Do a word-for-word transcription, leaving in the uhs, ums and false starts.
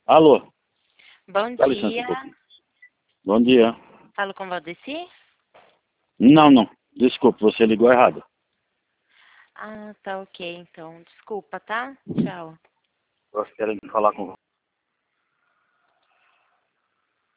Alô? Bom Dá licença um dia. pouquinho. Bom dia. Falo com Valdeci? Não, não. Desculpe, você ligou errado. Ah, tá ok, então. Desculpa, tá? Tchau. Nós queremos falar com